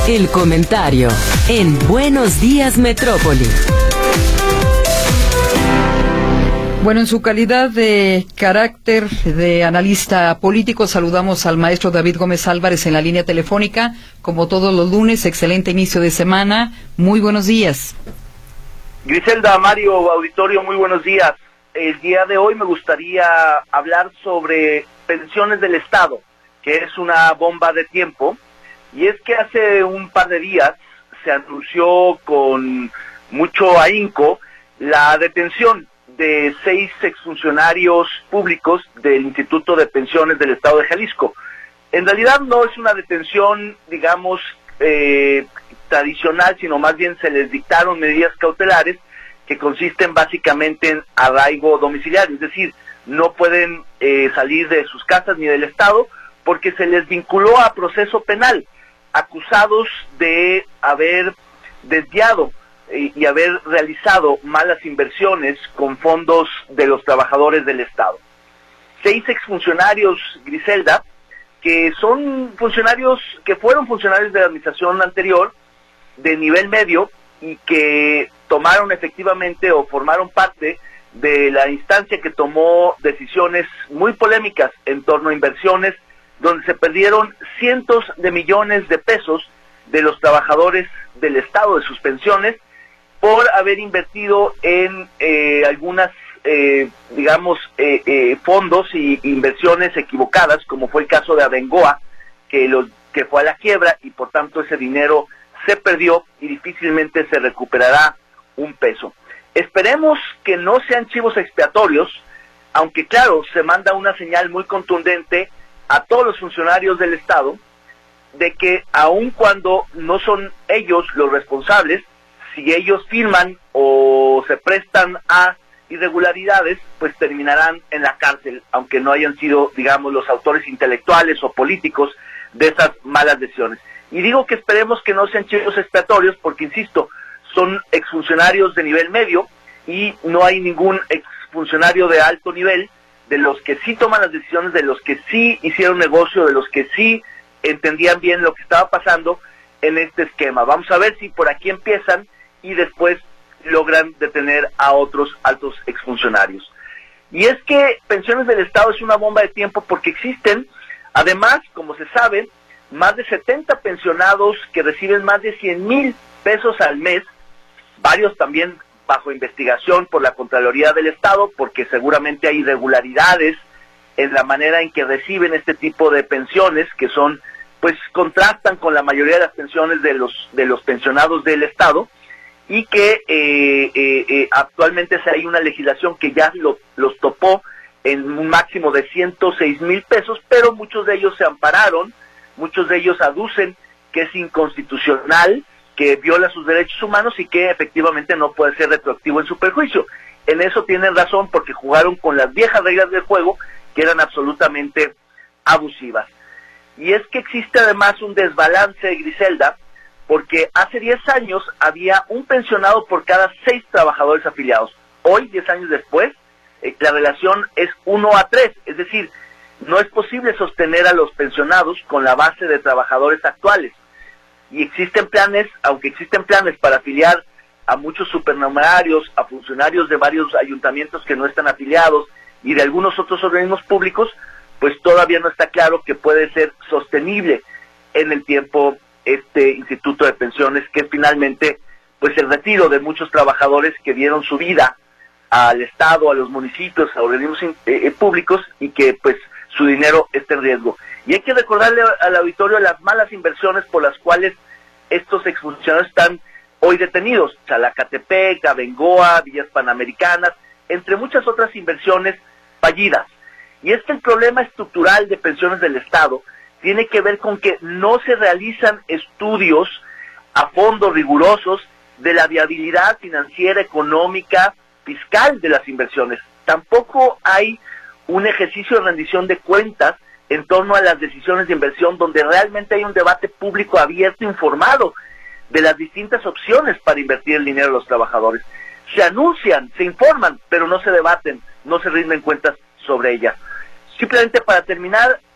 El comentario en Buenos Días Metrópoli. Bueno, en su calidad de carácter de analista político, saludamos al maestro David Gómez Álvarez en la línea telefónica. Como todos los lunes, excelente inicio de semana. Muy buenos días. Griselda, Mario, auditorio, muy buenos días. El día de hoy me gustaría hablar sobre pensiones del Estado, que es una bomba de tiempo. Y es que hace un par de días se anunció con mucho ahínco la detención de 6 exfuncionarios públicos del Instituto de Pensiones del Estado de Jalisco. En realidad no es una detención, digamos, tradicional, sino más bien se les dictaron medidas cautelares que consisten básicamente en arraigo domiciliario, es decir, no pueden salir de sus casas ni del Estado porque se les vinculó a proceso penal, acusados de haber desviado y haber realizado malas inversiones con fondos de los trabajadores del Estado. 6 exfuncionarios, Griselda, que son funcionarios, que fueron funcionarios de la administración anterior, de nivel medio, y que tomaron efectivamente o formaron parte de la instancia que tomó decisiones muy polémicas en torno a inversiones, donde se perdieron cientos de millones de pesos de los trabajadores del Estado, de sus pensiones, por haber invertido en algunas, fondos y inversiones equivocadas, como fue el caso de Abengoa, que fue a la quiebra y por tanto ese dinero se perdió y difícilmente se recuperará un peso. Esperemos que no sean chivos expiatorios, aunque claro, se manda una señal muy contundente a todos los funcionarios del Estado de que aun cuando no son ellos los responsables, si ellos firman o se prestan a irregularidades, pues terminarán en la cárcel, aunque no hayan sido, digamos, los autores intelectuales o políticos de esas malas decisiones. Y digo que esperemos que no sean chivos expiatorios porque, insisto, son exfuncionarios de nivel medio y no hay ningún exfuncionario de alto nivel, de los que sí toman las decisiones, de los que sí hicieron negocio, de los que sí entendían bien lo que estaba pasando en este esquema. Vamos a ver si por aquí empiezan y después logran detener a otros altos exfuncionarios. Y es que Pensiones del Estado es una bomba de tiempo porque existen, además, como se sabe, más de 70 pensionados que reciben más de 100,000 pesos al mes, varios también bajo investigación por la Contraloría del Estado, porque seguramente hay irregularidades en la manera en que reciben este tipo de pensiones, que son, pues, contrastan con la mayoría de las pensiones de los pensionados del Estado, y que actualmente hay una legislación que ya los topó en un máximo de 106,000 pesos, pero muchos de ellos se ampararon, muchos de ellos aducen que es inconstitucional, que viola sus derechos humanos y que efectivamente no puede ser retroactivo en su perjuicio. En eso tienen razón porque jugaron con las viejas reglas del juego que eran absolutamente abusivas. Y es que existe además un desbalance, Griselda, porque hace 10 años había un pensionado por cada 6 trabajadores afiliados. Hoy, 10 años después, la relación es 1:3, es decir, no es posible sostener a los pensionados con la base de trabajadores actuales. Y existen planes, aunque existen planes para afiliar a muchos supernumerarios, a funcionarios de varios ayuntamientos que no están afiliados y de algunos otros organismos públicos, pues todavía no está claro que puede ser sostenible en el tiempo este Instituto de Pensiones, que es finalmente pues el retiro de muchos trabajadores que dieron su vida al Estado, a los municipios, a organismos públicos y que pues su dinero está en riesgo. Y hay que recordarle al auditorio las malas inversiones por las cuales estos exfuncionarios están hoy detenidos: Chalacatepec, Abengoa, Villas Panamericanas, entre muchas otras inversiones fallidas. Y es que el problema estructural de Pensiones del Estado tiene que ver con que no se realizan estudios a fondo rigurosos de la viabilidad financiera, económica, fiscal de las inversiones. Tampoco hay un ejercicio de rendición de cuentas en torno a las decisiones de inversión, donde realmente hay un debate público abierto, informado de las distintas opciones para invertir el dinero de los trabajadores. Se anuncian, se informan, pero no se debaten, no se rinden cuentas sobre ellas. Simplemente para terminar,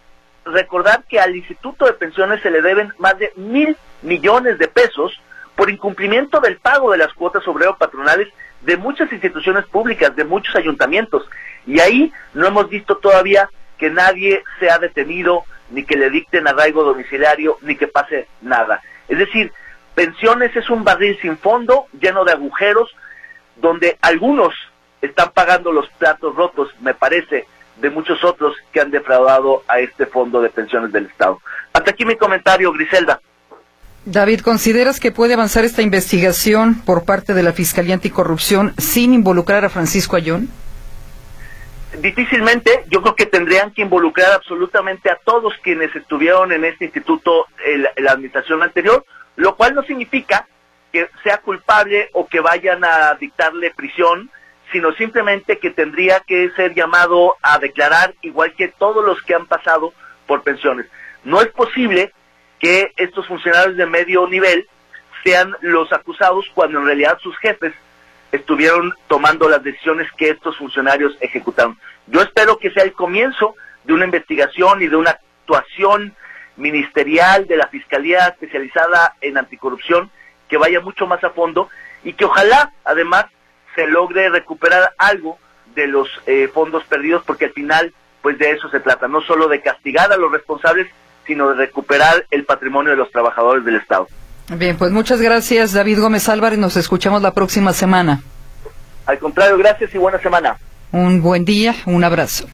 recordar que al Instituto de Pensiones se le deben más de 1,000 millones de pesos por incumplimiento del pago de las cuotas obrero-patronales de muchas instituciones públicas, de muchos ayuntamientos. Y ahí no hemos visto todavía que nadie sea detenido, ni que le dicten arraigo domiciliario, ni que pase nada. Es decir, pensiones es un barril sin fondo, lleno de agujeros, donde algunos están pagando los platos rotos, me parece, de muchos otros que han defraudado a este fondo de pensiones del Estado. Hasta aquí mi comentario, Griselda. David, ¿consideras que puede avanzar esta investigación por parte de la Fiscalía Anticorrupción sin involucrar a Francisco Ayón? Difícilmente. Yo creo que tendrían que involucrar absolutamente a todos quienes estuvieron en este instituto en la administración anterior, lo cual no significa que sea culpable o que vayan a dictarle prisión, sino simplemente que tendría que ser llamado a declarar, igual que todos los que han pasado por pensiones. No es posible que estos funcionarios de medio nivel sean los acusados cuando en realidad sus jefes estuvieron tomando las decisiones que estos funcionarios ejecutaron. Yo espero que sea el comienzo de una investigación y de una actuación ministerial de la Fiscalía especializada en anticorrupción que vaya mucho más a fondo y que ojalá además se logre recuperar algo de los fondos perdidos, porque al final pues de eso se trata, no solo de castigar a los responsables, sino de recuperar el patrimonio de los trabajadores del Estado. Bien, pues muchas gracias, David Gómez Álvarez. Nos escuchamos la próxima semana. Al contrario, gracias y buena semana. Un buen día, un abrazo.